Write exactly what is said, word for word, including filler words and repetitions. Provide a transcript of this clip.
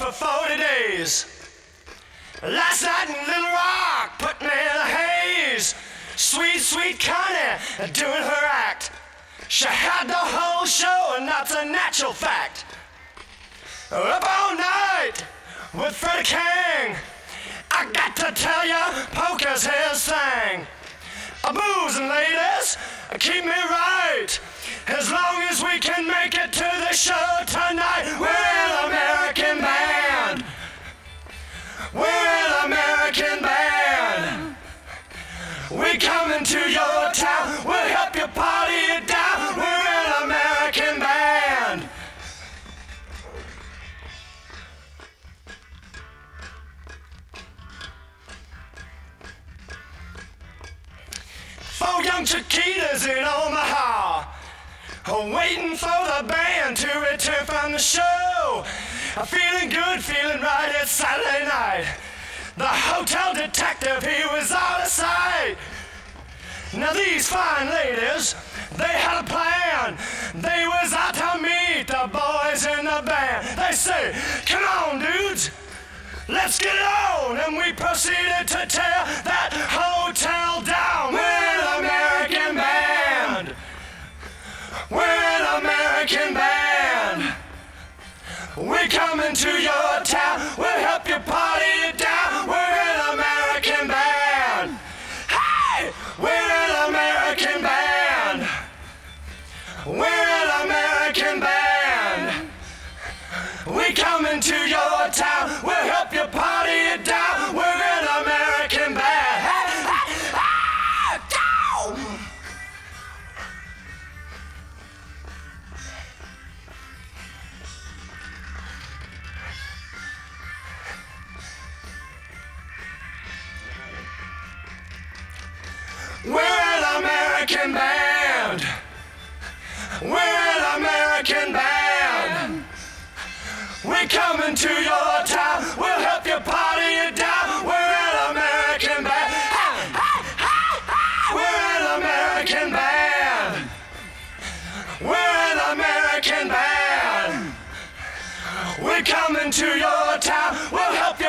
for forty days. Last night in Little Rock put me in a haze. Sweet, sweet Connie doing her act. She had the whole show, and that's a natural fact. Up all night with Freddie King. I got to tell ya, poker's his thing. A booze and ladies, keep me right. As long as we can make it to the show tonight. We're an American band. We're an American band. We come into your town. We'll help you party it down. We're an American band. Four young Chiquitas in Omaha, waiting for the band to return from the show. Feeling good, feeling right, it's Saturday night. The hotel detective, he was out of sight. Now these fine ladies, they had a plan. They was out to meet the boys in the band. They say, come on dudes, let's get on. And we proceeded to tear that hotel down. We're an American band. We're an American band. We come into your town. We'll help you party it down. We're an American band. Hey! We're an American band. We're an American band. We come into your town. We'll help you party it down. We're an American band. Hey! Hey! Ah! Down! We're an American band. We're an American band. We come into your town. We'll help you party it down. We're an American band. Ha, ha, ha, ha. We're an American band. We're an American band. We come into your town. We'll help you